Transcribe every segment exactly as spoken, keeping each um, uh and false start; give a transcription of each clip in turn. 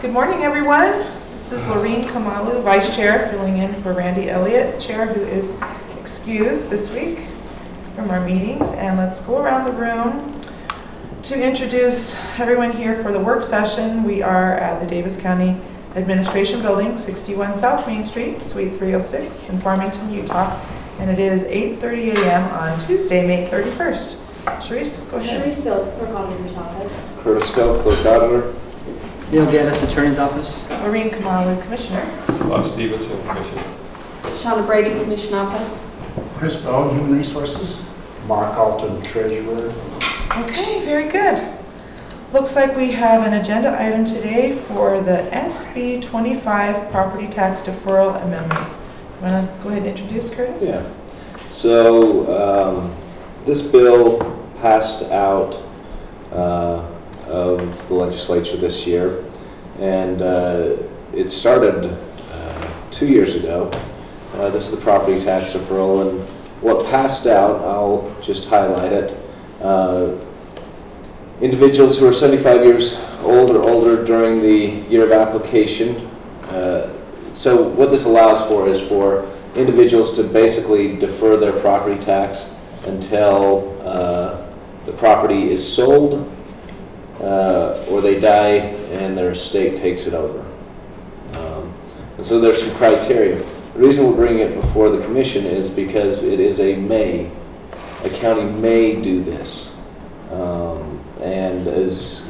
Good morning, everyone. This is Laureen Kamalu, Vice Chair, filling in for Randy Elliott, Chair, who is excused this week from our meetings. And let's go around the room to introduce everyone here for the work session. We are at the Davis County Administration Building, sixty-one South Main Street, Suite three oh six in Farmington, Utah. And it is eight thirty a m on Tuesday, May thirty-first. Charisse, go ahead. Charisse Bills, Clerk Auditor's Office. Curtis Scout, Clerk Auditor. Neil Gaddis, Attorney's Office. Laureen Kamalu, Commissioner. Bob Stevenson, Commissioner. Shauna Brady, Commission Office. Chris Bell, Human Resources. Mark Alton, Treasurer. Okay, very good. Looks like we have an agenda item today for the S B twenty-five property tax deferral amendments. You want to go ahead and introduce, Curtis? Yeah. So um, this bill passed out uh, of the legislature this year, and uh, it started uh, two years ago. Uh, this is the property tax deferral, and what passed out, I'll just highlight it. Uh, individuals who are seventy-five years old or older during the year of application. Uh, so what this allows for is for individuals to basically defer their property tax until uh, the property is sold uh, or they die and their estate takes it over. Um, and so there's some criteria. The reason we're bringing it before the commission is because it is a may. A county may do this. Um, and as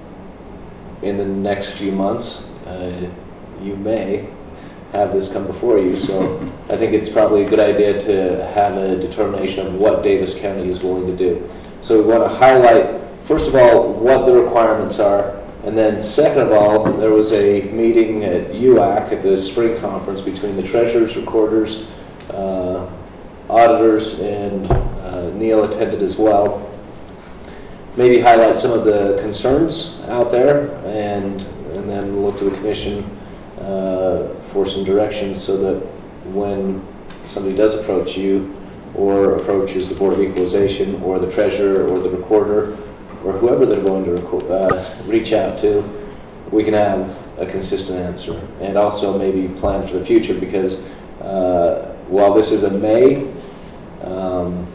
in the next few months, uh, you may have this come before you. So I think it's probably a good idea to have a determination of what Davis County is willing to do. So we want to highlight, first of all, what the requirements are. And then second of all, there was a meeting at U A C at the spring conference between the treasurers, recorders, uh, auditors, and uh, Neil attended as well. Maybe highlight some of the concerns out there, and and then look to the commission uh, for some direction, so that when somebody does approach you or approaches the Board of Equalization or the treasurer or the recorder or whoever they're going to record, uh, reach out to, we can have a consistent answer, and also maybe plan for the future, because uh, while this is a may, um,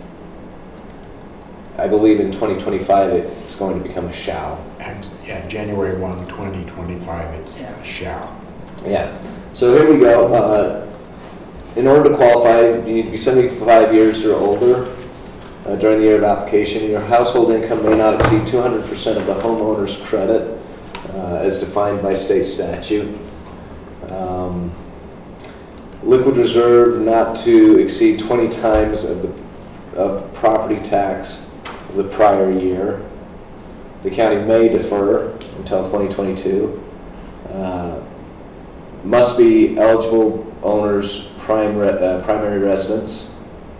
I believe in twenty twenty-five it's going to become a shall. And yeah, January first, twenty twenty-five, it's yeah. shall. Yeah. So here we go. Uh, in order to qualify, you need to be seventy-five years or older uh, during the year of application. Your household income may not exceed two hundred percent of the homeowner's credit uh, as defined by state statute. Um, liquid reserve not to exceed twenty times of the of property tax of the prior year. The county may defer until twenty twenty-two. Uh, must be eligible owners' prime re uh, primary residence.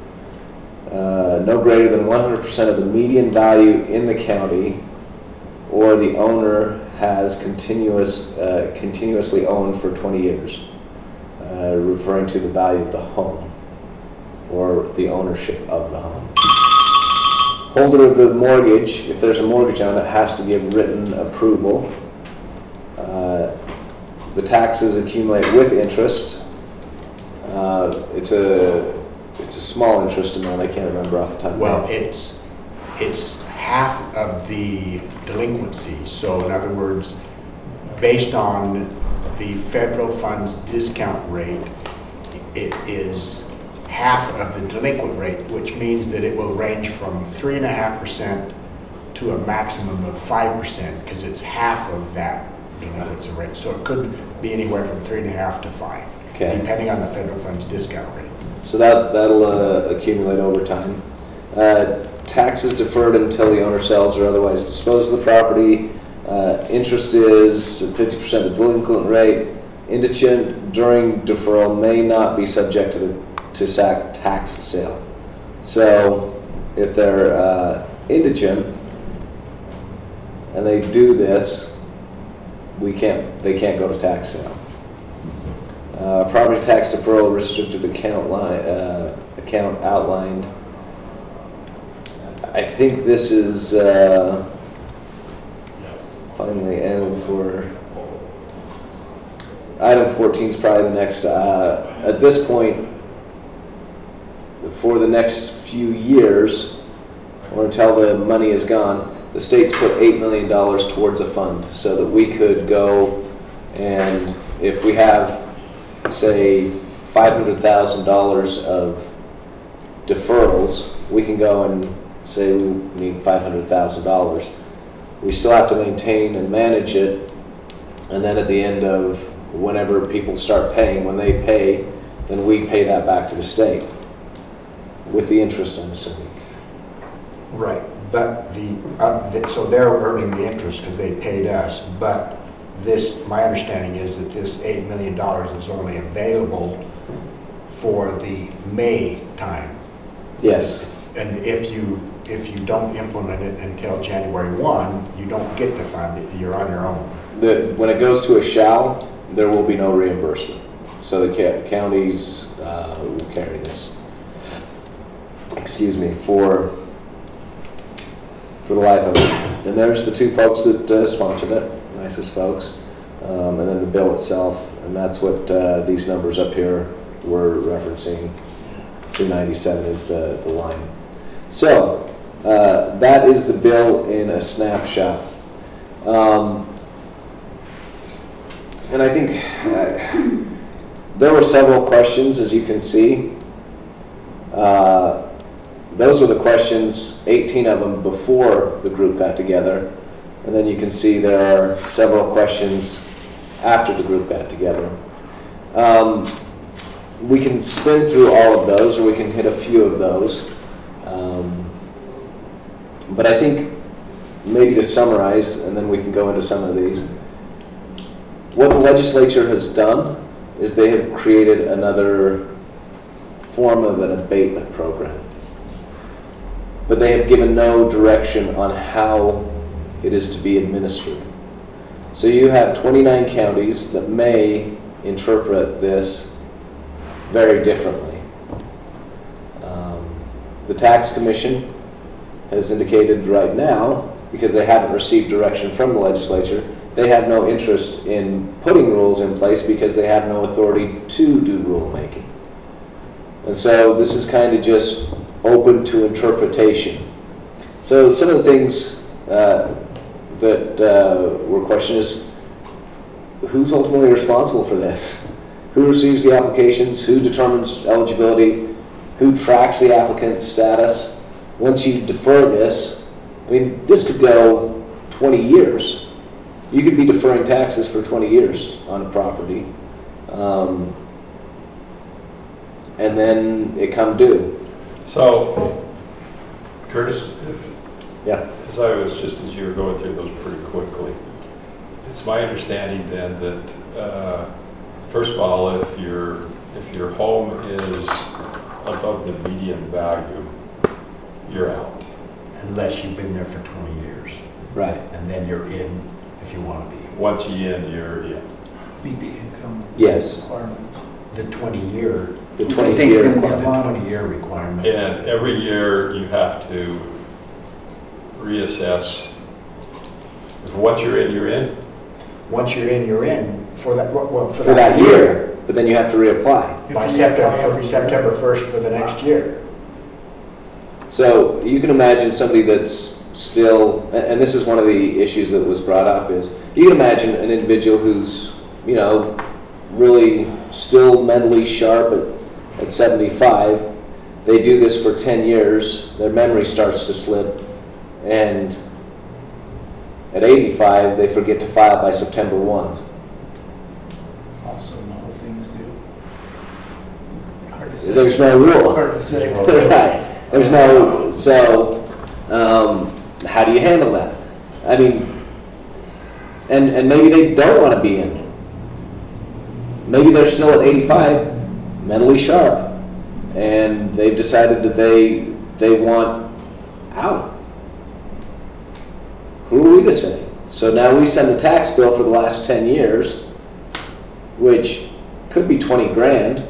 Uh, no greater than one hundred percent of the median value in the county, or the owner has continuous, uh, continuously owned for twenty years, uh, referring to the value of the home or the ownership of the home. Holder of the mortgage, if there's a mortgage on it, has to give written approval. Uh, the taxes accumulate with interest. Uh, it's a it's a small interest amount. I can't remember off the top of my head. Well, it's it's half of the delinquency. So in other words, based on the federal funds discount rate, it is half of the delinquent rate, which means that it will range from three and a half percent to a maximum of five percent, because it's half of that delinquency rate. So it could be anywhere from three and a half to five, okay, depending on the federal funds discount rate. So that that'll uh, accumulate over time. Uh, taxes deferred until the owner sells or otherwise disposes of the property. Uh, interest is fifty percent of the delinquent rate. Indigent during deferral may not be subject to the to sack tax sale. So if they're uh, indigent and they do this, we can't they can't go to tax sale. Uh, property tax deferral restricted account line uh, account outlined. I think this is uh, finally end for item fourteen is probably the next. Uh, at this point, for the next few years, or until the money is gone, the state's put eight million dollars towards a fund so that we could go and if we have, say, five hundred thousand dollars of deferrals, we can go and say we need five hundred thousand dollars. We still have to maintain and manage it, and then at the end of whenever people start paying, when they pay, then we pay that back to the state with the interest, I'm assuming. Right, but the, uh, the so they're earning the interest because they paid us, but this, my understanding is that this eight million dollars is only available for the May time. Yes. And if you, if you don't implement it until January first, you don't get the fund, you're on your own. The, when it goes to a shall, there will be no reimbursement. So the ca counties uh, will carry this. Excuse me, for for the life of it. And there's the two folks that uh, sponsored it, nicest folks, um, and then the bill itself, and that's what uh, these numbers up here were referencing. two ninety-seven is the, the line. So uh, that is the bill in a snapshot. Um, and I think uh, there were several questions, as you can see. Uh, those were the questions, eighteen of them before the group got together. And then you can see there are several questions after the group got together. Um, we can spin through all of those, or we can hit a few of those. Um, but I think maybe to summarize, and then we can go into some of these. What the legislature has done is they have created another form of an abatement program. But they have given no direction on how it is to be administered. So you have twenty-nine counties that may interpret this very differently. Um, the Tax Commission has indicated right now, because they haven't received direction from the legislature, they have no interest in putting rules in place because they have no authority to do rulemaking. And so this is kind of just open to interpretation. So some of the things uh, that uh, were questioned is, who's ultimately responsible for this? Who receives the applications? Who determines eligibility? Who tracks the applicant's status? Once you defer this, I mean, this could go twenty years. You could be deferring taxes for twenty years on a property. Um, and then it come due. So, Curtis, if, Yeah. as I was, just as you were going through those pretty quickly, it's my understanding then that, uh, first of all, if your, if your home is above the median value, you're out. Unless you've been there for twenty years. Right. And then you're in if you want to be. Once you're in, you're in. Meet the income Yes. requirements. The twenty year, The I twenty think it's year. gonna be a the lot. twenty year requirement. And every year you have to reassess. If once you're in, you're in. Once you're in, you're in for that, well, for For that year, but then you have to reapply. You By have to reapply September, every year. September first for the next year. So you can imagine somebody that's still, and and this is one of the issues that was brought up, is you can imagine an individual who's, you know, really still mentally sharp at, at seventy-five. They do this for ten years, their memory starts to slip, and at eighty-five, they forget to file by September first. Also, no things do. Hard to say. There's no rule. Hard to say. Right. There's no, so um, how do you handle that? I mean, and, and maybe they don't want to be in. Maybe they're still at eighty-five, mentally sharp, and they've decided that they, they want out. Who are we to say? So now we send a tax bill for the last ten years, which could be twenty grand.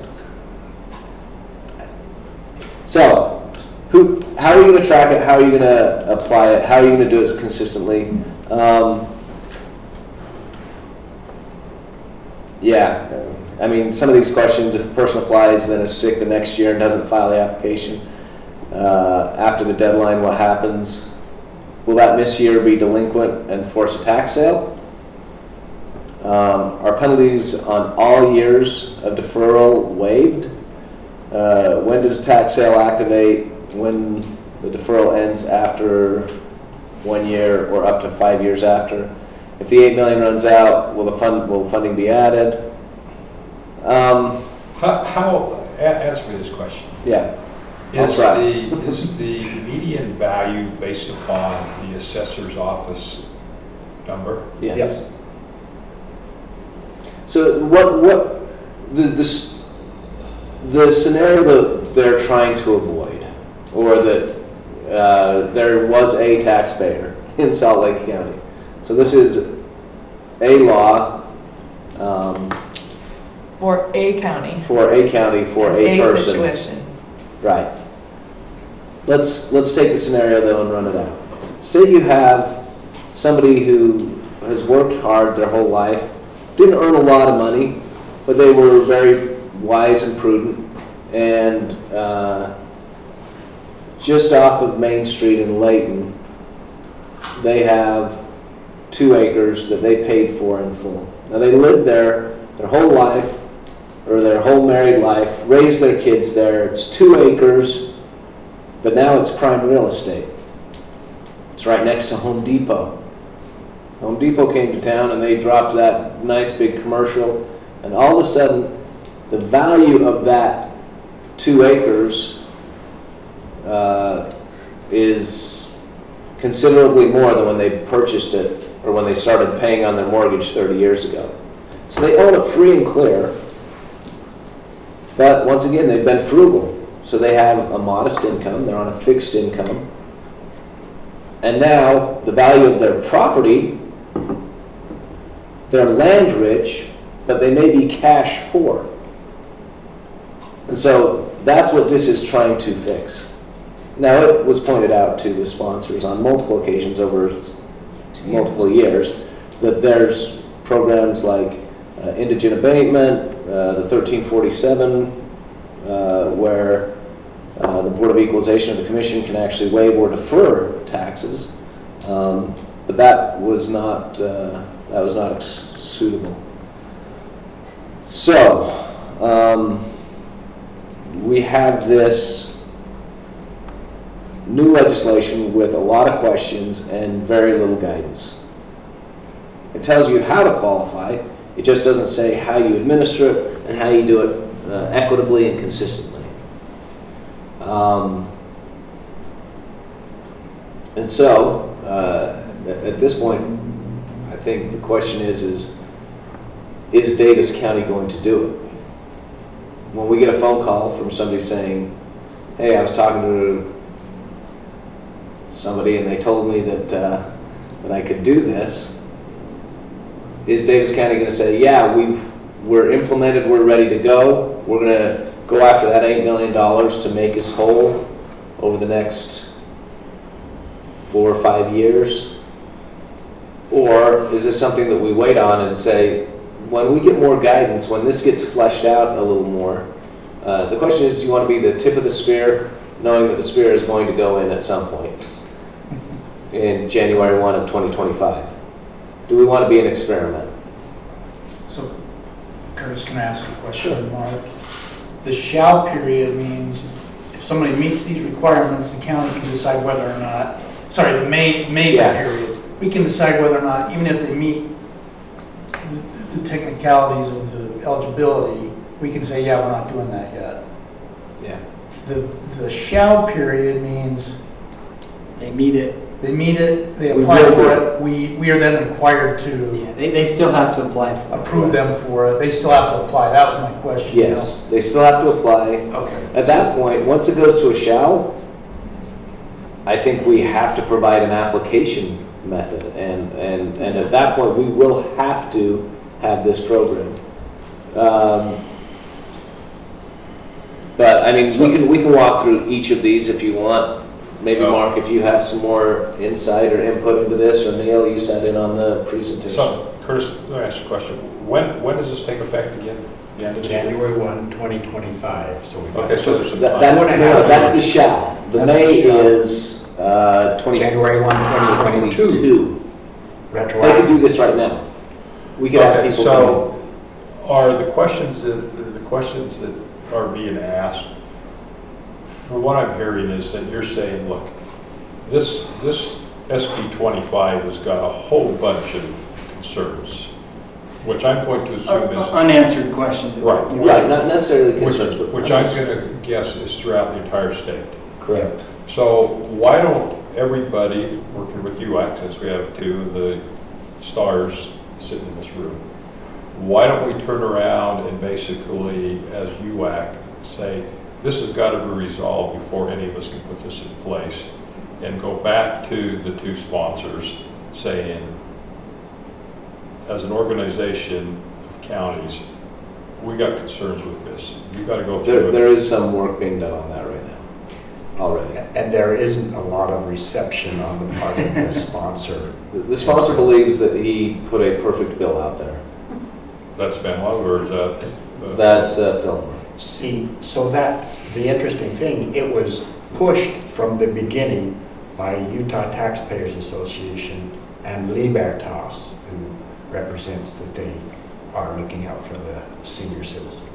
So, who, how are you going to track it? How are you going to apply it? How are you going to do it consistently? Um, Yeah, I mean, some of these questions, if a person applies, then is sick the next year and doesn't file the application, uh, after the deadline, what happens? Will that misyear be delinquent and force a tax sale? Um, are penalties on all years of deferral waived? Uh, when does tax sale activate? When the deferral ends after one year or up to five years after? If the eight million runs out, will the fund will funding be added? Um, How, how, a- answer me this question. yeah, I'll Is try. the, is the median value based upon the assessor's office number? Yes. Yep. So what what the this the scenario that they're trying to avoid, or that uh, there was a taxpayer in Salt Lake County. So this is a law um, For a county. for a county for a, A person. situation. Right. Let's let's take the scenario though and run it out. Say you have somebody who has worked hard their whole life, didn't earn a lot of money, but they were very wise and prudent, and uh, just off of Main Street in Layton, they have two acres that they paid for in full. Now they lived there their whole life, or their whole married life, raised their kids there. It's two acres, but now it's prime real estate. It's right next to Home Depot. Home Depot came to town and they dropped that nice big commercial, and all of a sudden, the value of that two acres uh, is considerably more than when they purchased it or when they started paying on their mortgage thirty years ago. So they own it free and clear, but once again, they've been frugal. So they have a modest income, they're on a fixed income, and now the value of their property, they're land rich, but they may be cash poor. And so that's what this is trying to fix. Now, it was pointed out to the sponsors on multiple occasions over multiple years that there's programs like uh, indigent abatement, uh, the thirteen forty-seven, uh, where uh, the Board of Equalization of the Commission can actually waive or defer taxes, um, but that was not uh, that was not ex- suitable. So um, we have this new legislation with a lot of questions and very little guidance. It tells you how to qualify. It just doesn't say how you administer it and how you do it uh, equitably and consistently. Um, and so, uh, at, at this point, I think the question is, is, is Davis County going to do it? When we get a phone call from somebody saying, hey, I was talking to somebody and they told me that, uh, that I could do this, is Davis County going to say, yeah, we've, we're implemented, we're ready to go, we're going to go after that eight million dollars to make us whole over the next four or five years? Or is this something that we wait on and say, when we get more guidance, when this gets fleshed out a little more, uh, the question is, do you want to be the tip of the spear, knowing that the spear is going to go in at some point in January first of twenty twenty-five? Do we want to be an experiment? So, Curtis, can I ask a question, Mark? The shall period means if somebody meets these requirements, the county can decide whether or not, sorry, the may, maybe Yeah. period, we can decide whether or not, even if they meet the, the technicalities of the eligibility, we can say, yeah, we're not doing that yet. Yeah. The, the shall period means They meet it. they meet it, they We apply will for do it, we, we are then required to Yeah, they, they still have to apply for it. approve them for it, they still have to apply, that was my question. you know? Yes, they still have to apply. Okay. At that point, once it goes to a shall, I think we have to provide an application method, and, and, and at that point, we will have to have this program. Um, But, I mean, we can, we can walk through each of these if you want. Maybe, Oh. Mark, if you have some more insight or input into this, or Neil, you sat in on the presentation. So, Curtis, let me ask you a question. When, when does this take effect again? The end of the year? January first, twenty twenty-five, so we got. Okay, so there's some That- time. That's, One and a no, half that's the years. shall. The That's the may shall. is, uh, twenty. January first, twenty twenty-two, twenty-two. They could do retroactive. this right now. We could have Okay, people come in. so are the questions that, the questions that are being asked, from what I'm hearing is that you're saying, look, this, this S B twenty-five has got a whole bunch of concerns, which I'm going to assume is, Unanswered questions. Right. Right, not necessarily which, concerns, but. which I'm gonna guess is throughout the entire state. Correct. So why don't everybody, working with U A C, since we have two of the stars sitting in this room, why don't we turn around and basically, as U A C, say, this has got to be resolved before any of us can put this in place, and go back to the two sponsors saying, as an organization of counties, we got concerns with this. You got to go There, through there it. is some work being done on that right now, already. And there isn't a lot of reception on the part of the sponsor. The- The sponsor believes that he put a perfect bill out there. That's Ben Love, or is that? uh, That's uh, Fillmore. See, so that, the interesting thing, it was pushed from the beginning by Utah Taxpayers Association and Libertas, who represents that they are looking out for the senior citizens.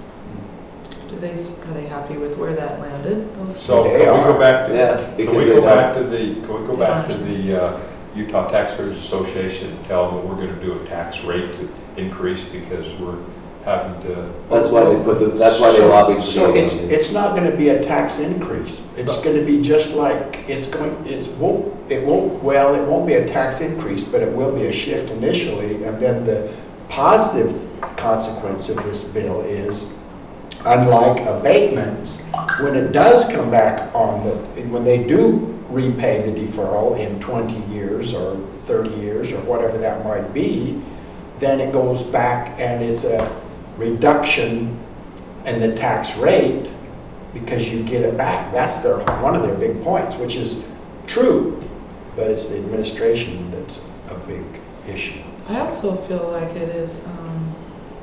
Do they, are they happy with where that landed? Those- So They can we go are. back to, Yeah, can because we they go don't- back to the, can we go They back to don't. the uh, Utah Taxpayers Association and tell them that we're gonna do a tax rate to increase because we're having to, That's why they put the, that's why they So- lobbied. for So the- it's, it's not gonna be a tax increase. It's gonna be just like, it's going, it's, won't, it won't, well, it won't be a tax increase, but it will be a shift initially. And then the positive consequence of this bill is, unlike abatements, when it does come back on the, when they do repay the deferral in twenty years or thirty years or whatever that might be, then it goes back and it's a reduction in the tax rate because you get it back. That's their, one of their big points, which is true, but it's the administration that's a big issue. I also feel like it is, um,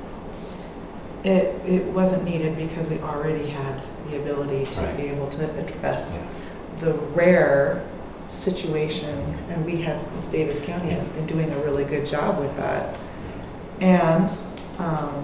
it, it wasn't needed because we already had the ability to Right. be able to address the rare situation, and we have, Davis County have been doing a really good job with that. And, um,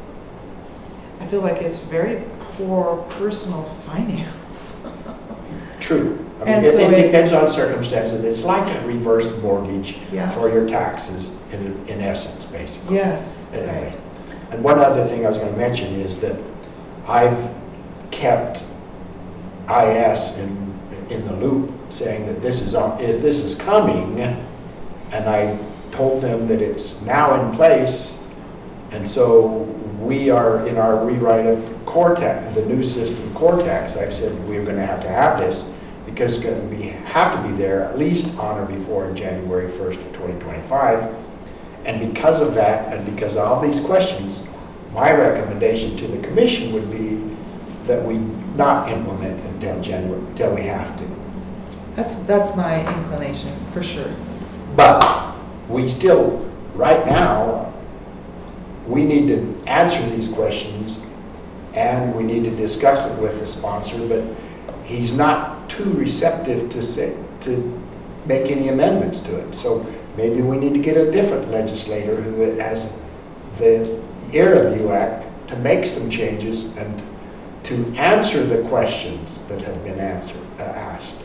I feel like it's very poor personal finance. True. I mean, And it, so it it- depends on circumstances. It's like a reverse mortgage Yeah. for your taxes in, in essence, basically. Yes, Anyway. right. And one other thing I was going to mention is that I've kept I S in, in the loop, saying that this is, on- is this is coming, and I told them that it's now in place, and so we are in our rewrite of Cortex, the new system Cortex. I've said we're going to have to have this because it's going to be have to be there at least on or before January first of twenty twenty-five. And because of that, and because of all these questions, my recommendation to the commission would be that we not implement until January, until we have to. That's, that's my inclination, for sure. But we still, right now, we need to answer these questions and we need to discuss it with the sponsor, but he's not too receptive to say, to make any amendments to it. So maybe we need to get a different legislator who has the ear of U A C to make some changes and to answer the questions that have been answered, uh, asked.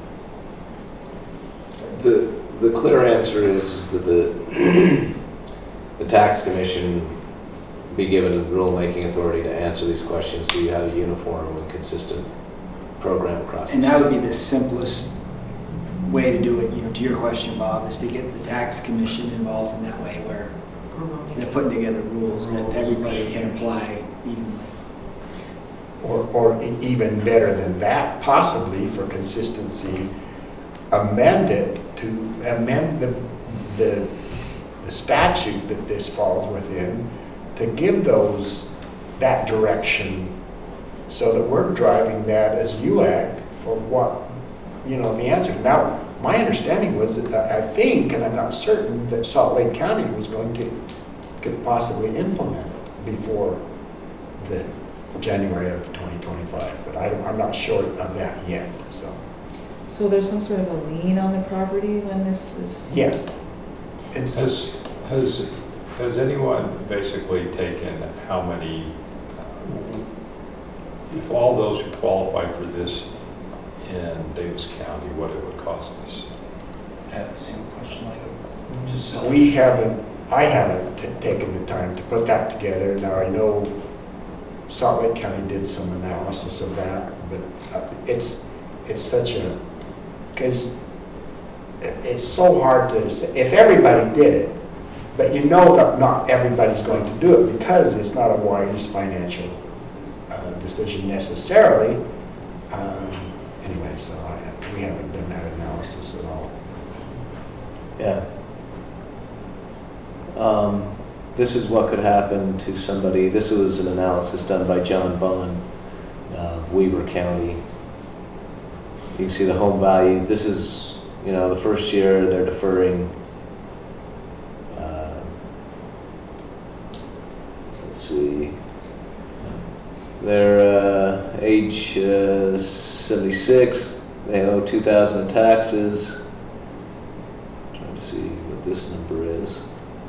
The, the clear answer is, is that the, the tax commission be given rulemaking authority to answer these questions so you have a uniform and consistent program across the And that would state. be the simplest way to do it, you know, to your question, Bob, is to get the tax commission involved in that way where they're putting together rules that everybody can apply evenly. Or, or e- even better than that, possibly for consistency, amend it to amend the, the, the statute that this falls within to give those, that direction so that we're driving that as U A C for what, you know, the answer. Now, my understanding was that, uh, I think, and I'm not certain, that Salt Lake County was going to, could possibly implement it before the January of twenty twenty-five, but I, don't- I'm not sure of that yet, so. So there's some sort of a lien on the property when this is? Yeah. It's, Has, has, has anyone basically taken how many, if all those who qualify for this in Davis County, what it would cost us? I had the same question, like, just selfish. we haven't, I haven't t- taken the time to put that together. Now, I know Salt Lake County did some analysis of that, but uh, it's, it's such a, because it's so hard to say, if everybody did it, but you know that not everybody's going to do it because it's not a wise financial uh, decision necessarily. Um, anyway, so I, we haven't done that analysis at all. Yeah. Um, this is what could happen to somebody. This was an analysis done by John Bond, uh, Weber County. You can see the home value. This is, you know, the first year they're deferring. Uh, let's see. They're uh, age uh, seventy-six. They owe two thousand in taxes. Trying to see what this number is.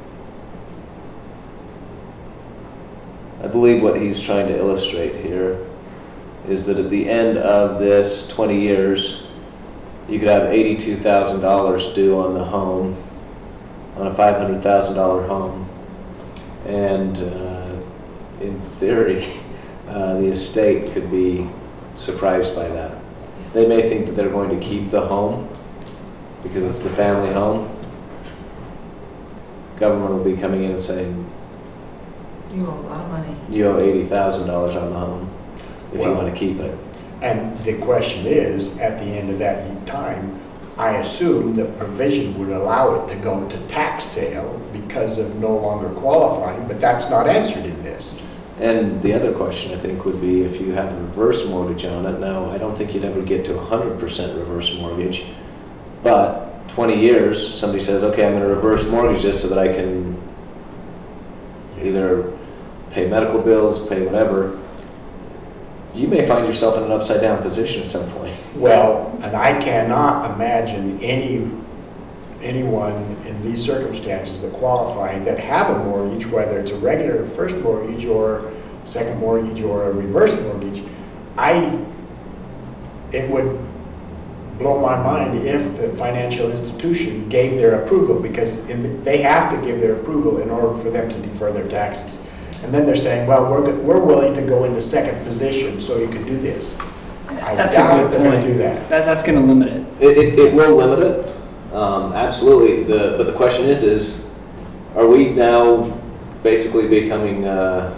I believe what he's trying to illustrate here is that at the end of this twenty years, you could have eighty-two thousand dollars due on the home, on a five hundred thousand dollar home. And uh, in theory, uh, the estate could be surprised by that. They may think that they're going to keep the home because it's the family home. Government will be coming in and saying, You owe a lot of money. you owe eighty thousand dollars on the home if Well, you want to keep it. And the question is, at the end of that time, I assume the provision would allow it to go to tax sale because of no longer qualifying, but that's not answered in this. And the other question, I think, would be if you have a reverse mortgage on it. Now, I don't think you'd ever get to one hundred percent reverse mortgage, but twenty years, somebody says, okay, I'm going to reverse mortgage this so that I can either pay medical bills, pay whatever. You may find yourself in an upside down position at some point. Well, and I cannot imagine any, anyone in these circumstances that qualify that have a mortgage, whether it's a regular first mortgage or second mortgage or a reverse mortgage. I, it would blow my mind if the financial institution gave their approval, because in the, they have to give their approval in order for them to defer their taxes. And then they're saying, well, we're, we're willing to go into second position so you can do this. I That's a doubt good if they're going point. to do that. That, that's going to limit it. It, it, it will limit it, um, absolutely. The, but the question is, is are we now basically becoming uh,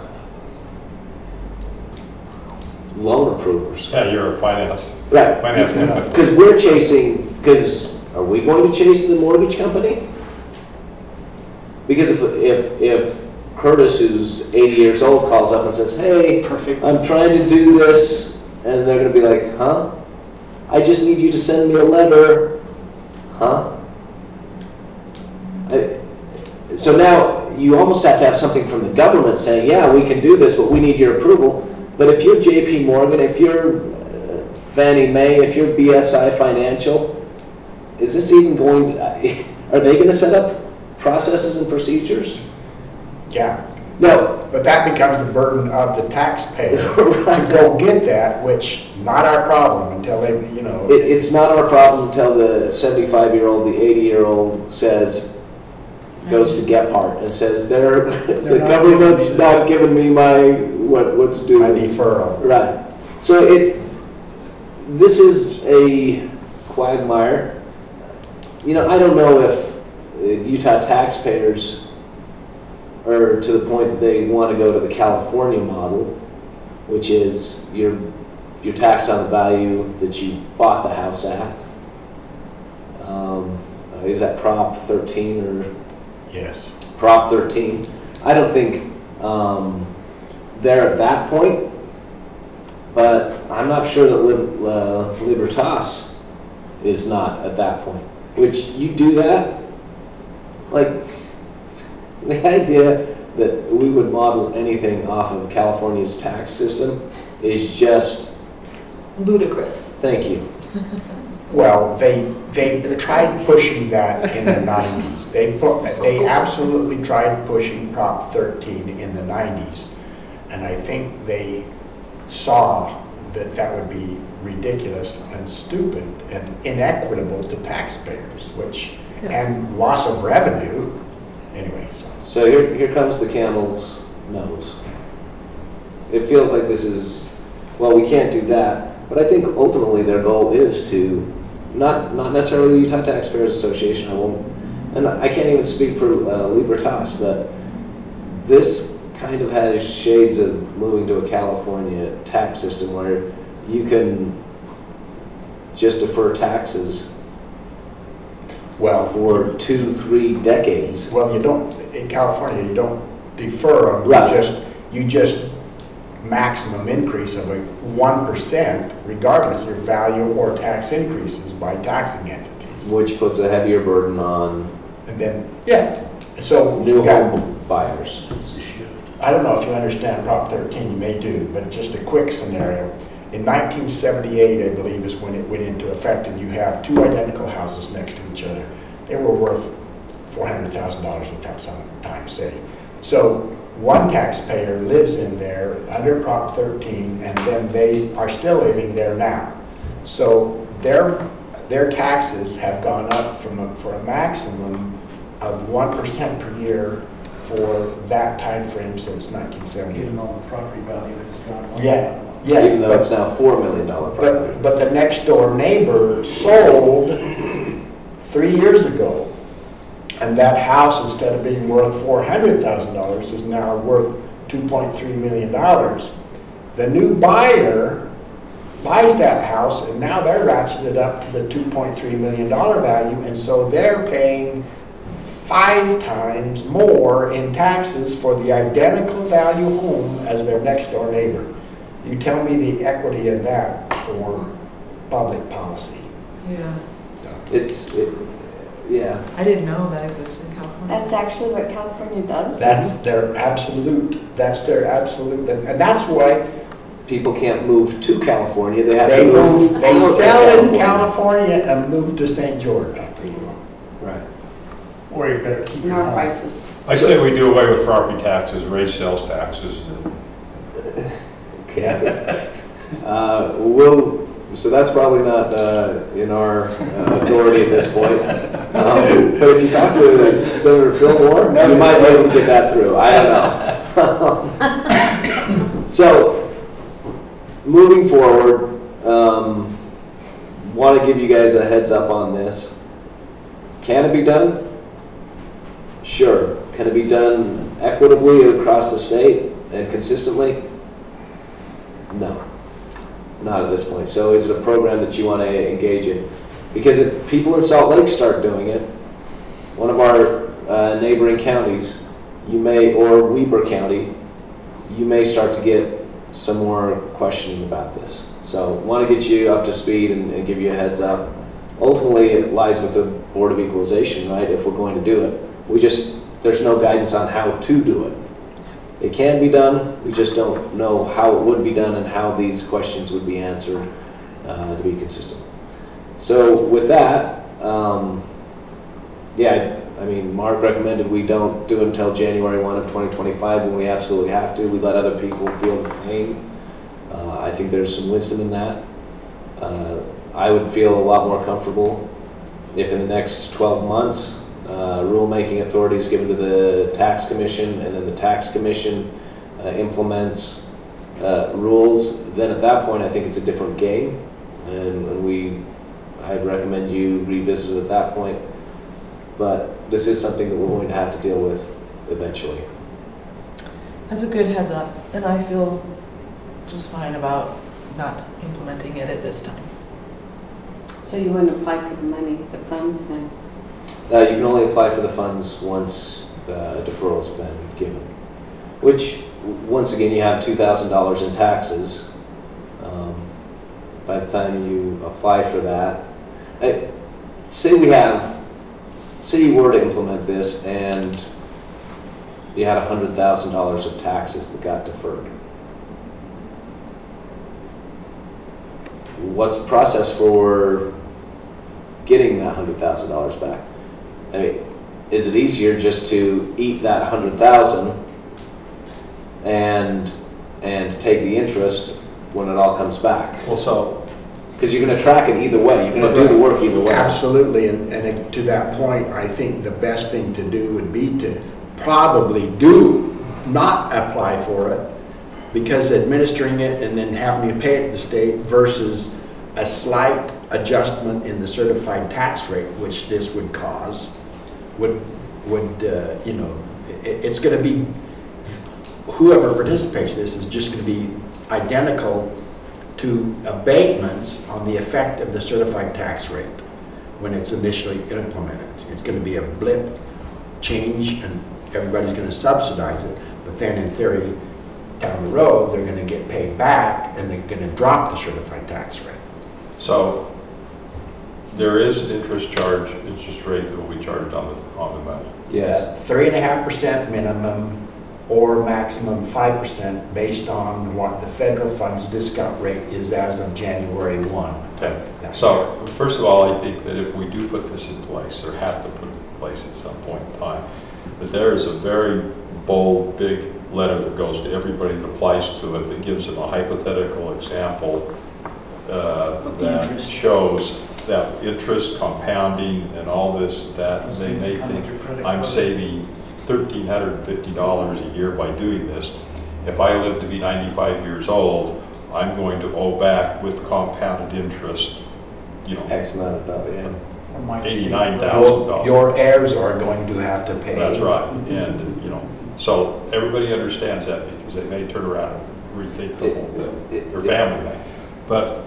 loan approvers? Yeah, you're a finance, Right. finance company. Because we're chasing, because are we going to chase the mortgage company? Because if, if, if Curtis, who's eighty years old, calls up and says, hey, Perfect. I'm trying to do this, and they're going to be like, huh? I just need you to send me a letter. Huh? I, so now you almost have to have something from the government saying, yeah, we can do this, but we need your approval. But if you're J P Morgan, if you're uh, Fannie Mae, if you're B S I Financial, is this even going to, are they going to set up processes and procedures? Yeah, No. but that becomes the burden of the taxpayer Right. to go get that, which not our problem until they, you know. It, it's not our problem until the seventy-five-year-old, the eighty-year-old says, goes to Gephardt and says, they're, the not government's giving me not giving me my, what, what's due. My deferral. Right. So it, this is a quagmire. You know, I don't know if uh, Utah taxpayers are to the point that they want to go to the California model, which is you're, you're taxed on the value that you bought the house at. Um, uh, is that Prop thirteen or? Yes. Prop thirteen. I don't think um, they're at that point, but I'm not sure that Lib, uh, Libertas is not at that point. Which, you do that, like, the idea that we would model anything off of California's tax system is just, Ludicrous. thank you. Well, they, they tried pushing that in the nineties. They put, they absolutely tried pushing Prop thirteen in the nineties. And I think they saw that that would be ridiculous and stupid and inequitable to taxpayers, which, Yes. and loss of revenue. Anyway, so. So here, here comes the camel's nose. It feels like this is, well, we can't do that, but I think ultimately their goal is to, not not necessarily the Utah Taxpayers Association, I won't, and I can't even speak for uh, Libertas, but this kind of has shades of moving to a California tax system where you can just defer taxes Well, for two, three decades. well, you don't, in California, you don't defer them. Right. You just, you just maximum increase of a one percent regardless of your value or tax increases by taxing entities. Which puts a heavier burden on And then, yeah, so new you got, home buyers. It's a shift. I don't know if you understand Prop thirteen, you may do, but just a quick scenario. In nineteen seventy-eight, I believe, is when it went into effect, and you have two identical houses next to each other. They were worth four hundred thousand dollars at that time, say. So one taxpayer lives in there under Prop thirteen, and then they are still living there now. So their, their taxes have gone up from a, for a maximum of one percent per year for that time frame since nineteen seventy-eight. Even though the property value has gone up. Yeah, yeah. Even though it's now four million dollar property. But, but the next door neighbor sold three years ago. And that house, instead of being worth four hundred thousand dollars, is now worth two point three million dollars. The new buyer buys that house, and now they're ratcheted up to the two point three million dollar value, and so they're paying five times more in taxes for the identical value home as their next door neighbor. You tell me the equity in that for public policy. Yeah. It's, it, yeah. I didn't know that existed in California. That's actually what California does? That's their absolute, that's their absolute, and that's why People can't move to California, they have to they move. move, they out of sell in California and move to Saint George. Right. Or you better keep your Our home. prices. I say we do away with property taxes, raise sales taxes. Okay. Uh, we'll, so that's probably not uh, in our uh, authority at this point. Um, But if you talk to like, Senator Fillmore, you might be able to get that through, I don't know. So, moving forward, um, want to give you guys a heads up on this. Can it be done? Sure. Can it be done equitably across the state and consistently? No, not at this point. So is it a program that you want to engage in? Because if people in Salt Lake start doing it, one of our uh, neighboring counties, you may, or Weber County, you may start to get some more questioning about this. So want to get you up to speed and, and give you a heads up. Ultimately, it lies with the Board of Equalization, right, if we're going to do it. We just, there's no guidance on how to do it. It can be done, we just don't know how it would be done and how these questions would be answered uh, to be consistent. So with that, um, yeah, I mean, Mark recommended we don't do it until January first of twenty twenty-five when we absolutely have to. We let other people feel the pain. Uh, I think there's some wisdom in that. Uh, I would feel a lot more comfortable if in the next twelve months, Uh, rulemaking authority is given to the tax commission, and then the tax commission uh, implements uh, rules. Then at that point, I think it's a different game, and, and we, I'd recommend you revisit it at that point. But this is something that we're going to have to deal with eventually. That's a good heads up, and I feel just fine about not implementing it at this time. So you wouldn't apply for the money, the funds then? Uh, you can only apply for the funds once uh, deferral's been given, which, once again, you have two thousand dollars in taxes. Um, by the time you apply for that, I- say we have, say you were to implement this and you had a hundred thousand dollars of taxes that got deferred. What's the process for getting that hundred thousand dollars back? I mean, is it easier just to eat that hundred thousand and and take the interest when it all comes back? Well, so, Because you're going to track it either way. You're going to do the work either way. Absolutely, and, and to that point, I think the best thing to do would be to probably do, not apply for it, because administering it and then having to pay it to the state versus a slight adjustment in the certified tax rate, which this would cause, would, would uh, you know, it, it's going to be, whoever participates in this is just going to be identical to abatements on the effect of the certified tax rate when it's initially implemented. It's going to be a blip change and everybody's going to subsidize it, but then in theory, down the road, they're going to get paid back and they're going to drop the certified tax rate. so there is an interest charge, interest rate that will be charged on the, on the money. Yes. Three and a half percent minimum or maximum five percent based on what the federal funds discount rate is as of January first. Okay. That So, first of all, I think that if we do put this in place, or have to put it in place at some point in time, that there is a very bold, big letter that goes to everybody that applies to it, that gives them a hypothetical example uh, But the that interest. shows that interest compounding and all this, that Those they things may come with think your credit I'm card. saving one thousand three hundred fifty dollars a year by doing this. If I live to be ninety-five years old, I'm going to owe back with compounded interest, you know, X amount of dollars, yeah. Or my state. eighty-nine thousand Your, dollars. your heirs are going to have to pay. That's right, and, you know, so everybody understands that because they may turn around and rethink the whole thing, their family may. But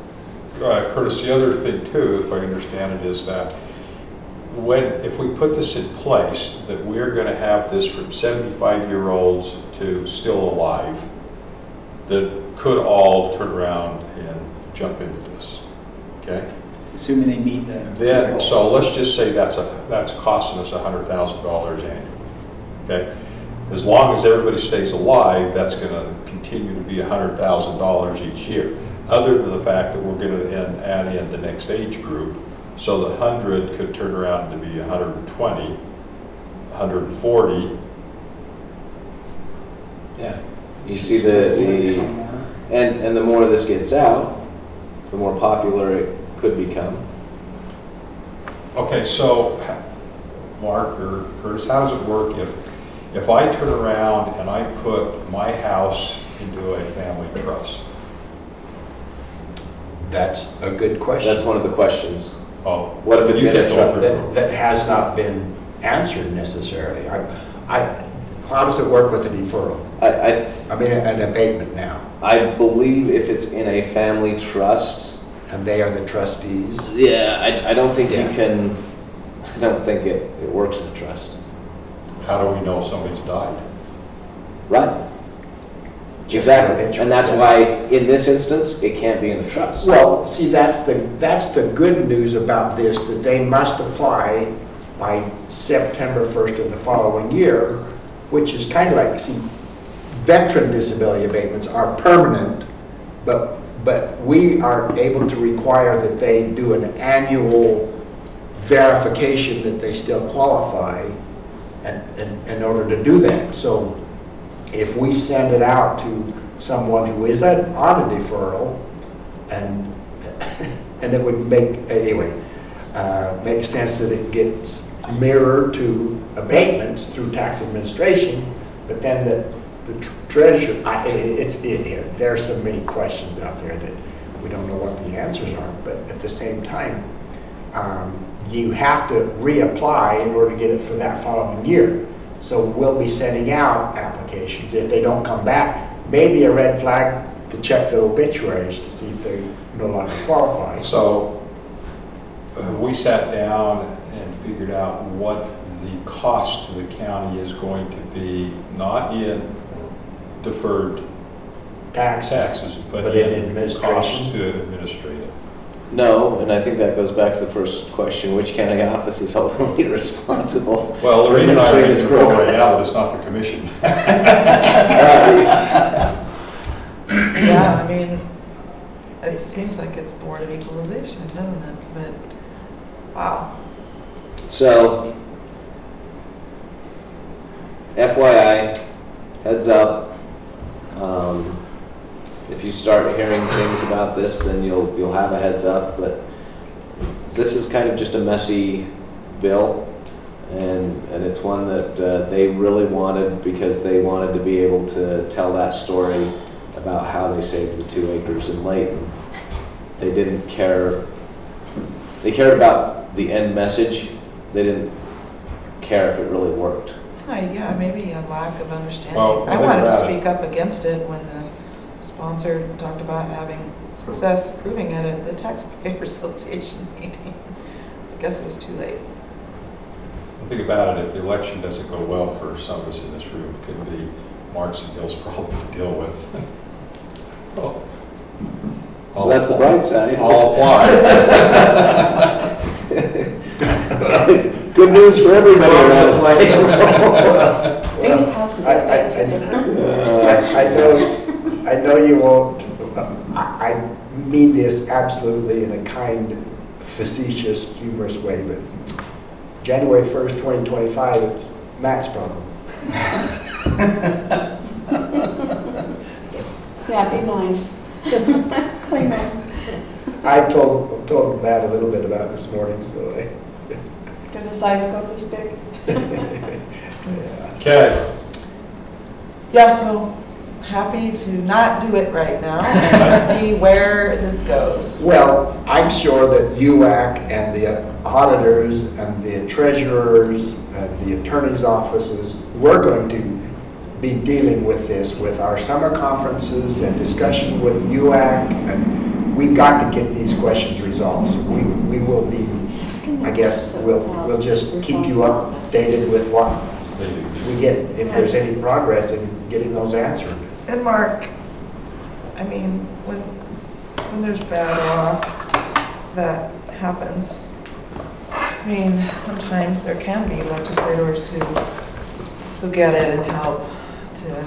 uh, Curtis, the other thing too, if I understand it, is that when, if we put this in place, that we're gonna have this from seventy-five-year-olds to still alive, that could all turn around and jump into this, okay? Assuming they meet the. Then, so let's just say that's a, that's costing us a hundred thousand dollars annually, okay? As long as everybody stays alive, that's gonna continue to be a hundred thousand dollars each year. Other than the fact that we're gonna then add in the next age group, so the hundred could turn around to be a hundred and twenty, a hundred and forty. Yeah. You see the, the, Somewhere. and, and the more this gets out, the more popular it could become. Okay, so, Mark or Curtis, how does it work if, if I turn around and I put my house into a family trust? That's a good question. That's one of the questions. Oh, What if it's you in a can go trust? through. That, that has not been answered necessarily. I, I, how does it work with a deferral? I, I, I mean, an abatement now, I believe if it's in a family trust, and they are the trustees. yeah, I, I don't think you Yeah. can, I don't think it, it works in a trust. How do we know somebody's died? Right. Just Exactly. eventually, And that's yeah. why, in this instance, it can't be in a trust. Well, see, that's the, that's the good news about this, that they must apply by September first of the following year, which is kind of like, see, veteran disability abatements are permanent, but, but we are able to require that they do an annual verification that they still qualify and, and, in order to do that. So if we send it out to someone who is on a deferral, and and it would make, anyway, uh, make sense that it gets mirrored to abatements through tax administration, but then the, the treasurer, I, it, it's, it, it, there are so many questions out there that we don't know what the answers are, but at the same time, um, you have to reapply in order to get it for that following year. So we'll be sending out applications. If they don't come back, maybe a red flag to check the obituaries to see if they no longer qualify. So, uh, we sat down and figured out what the cost to the county is going to be, not in deferred Taxes. taxes, but But in in administration. costs to administrate it. No, and I think that goes back to the first question, which county office is ultimately responsible? Well, for Lorraine and I are administrating making this the call right program? now that it's not the commission. Yeah, I mean, it seems like it's Board of Equalization, doesn't it? But, wow. So, F Y I, heads up, um, if you start hearing things about this, then you'll, you'll have a heads up, but this is kind of just a messy bill, and, and it's one that uh, they really wanted because they wanted to be able to tell that story about how they saved the two acres in Layton. They didn't care, they cared about the end message, they didn't care if it really worked. Hi, yeah, maybe a lack of understanding. Well, I think wanted to about it. speak up against it when the sponsor talked about having success proving it at the Taxpayer Association meeting. I guess it was too late. Well, think about it, if the election doesn't go well for some of us in this room, it could be Mark's and Gil's problem to deal with. Oh. So that's the bright side. All apply. Good news for everybody around the table. Think positive, I, I, makes a difference. I, I know, I know you won't, I, I mean this absolutely in a kind, facetious, humorous way, but January first, twenty twenty-five, it's Matt's problem. Yeah, be nice. Play nice. I told, told Matt a little bit about it this morning, so I. Did his eyes go this big? Yeah. Okay. Yeah, so happy to not do it right now and see where this goes. Well, I'm sure that U A C and the auditors and the treasurers and the attorney's offices, we're going to be dealing with this with our summer conferences and discussion with U A C, and we've got to get these questions resolved. So we, we will be, I guess, we'll, we'll just keep you updated with what we get, if there's any progress in getting those answered. And Mark, I mean, when, when there's bad law that happens, I mean, sometimes there can be legislators who, who get it and help to,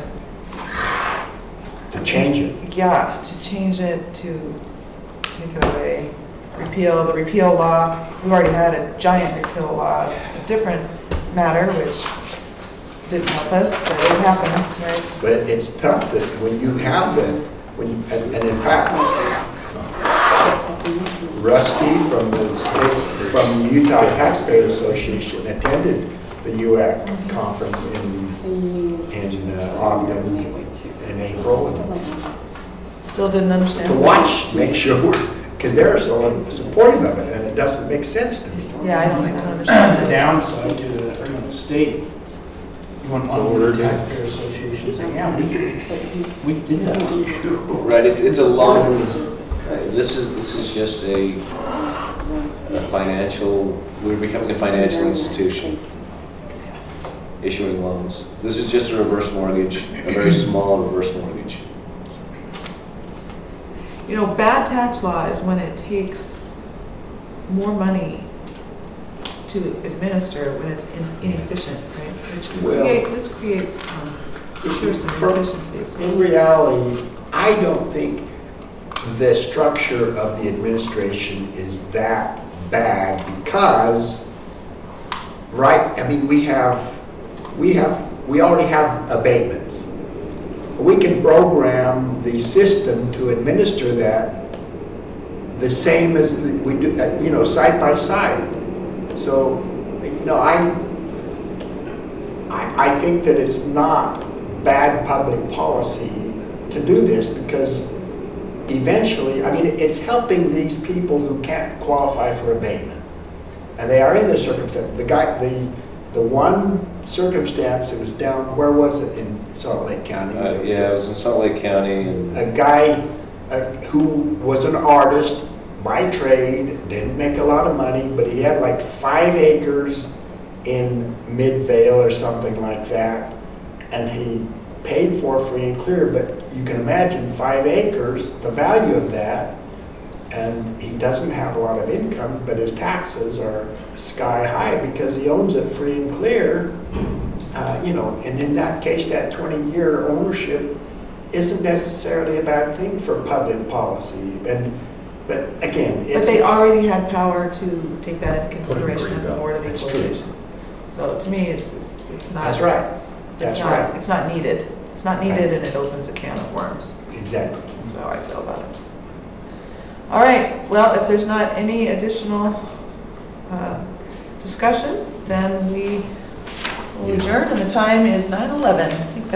To change it. yeah, to change it, to take it away, repeal the repeal law. We've already had a giant repeal law, a different matter, which didn't help us, but it happens, right? But it's tough that when you have the, when, and, and in fact, Rusty from the state, from the Utah Taxpayer Association attended the U A C conference in, in uh, Ogden in April. And Still didn't understand. to watch, make sure, because they're so supportive of it, and it doesn't make sense to me. Yeah, I don't think I understand The it. downside to the, you know, the state, you want to the taxpayer association saying, yeah, we, we did that. Right, it's, it's a long, this is, this is just a, a financial, we're becoming a financial institution, issuing loans. This is just a reverse mortgage, a very small reverse mortgage. You know, bad tax law is when it takes more money to administer when it's in- inefficient, right? Which Well- create, this creates, um, sure, some From- inefficiencies. In reality, I don't think the structure of the administration is that bad because, right, I mean, we have, we have, we already have abatements. We can program the system to administer that the same as we do, uh, you know, side by side. So, you know, I, I, I think that it's not bad public policy to do this because eventually, I mean, it's helping these people who can't qualify for abatement. And they are in this circumstance. The guy, the, the one circumstance that was down, where was it, in Salt Lake County? Uh, yeah, it was in Salt Lake County, and A guy uh, who was an artist by trade, didn't make a lot of money, but he had like five acres in Midvale or something like that, and he paid for free and clear, but you can imagine five acres, the value of that, and he doesn't have a lot of income, but his taxes are sky high because he owns it free and clear. Uh, you know, and in that case, that twenty-year ownership isn't necessarily a bad thing for public policy. And but again, it's, But they already had power to take that into Put a consideration green as a belt. board of That's true. equalization. So to me, it's, it's, it's not. that's right. It's That's not, right. it's not needed. It's not needed and it opens a can of worms. Exactly. That's how I feel about it. All right, well, if there's not any additional uh, discussion, then we will adjourn, and the time is nine eleven.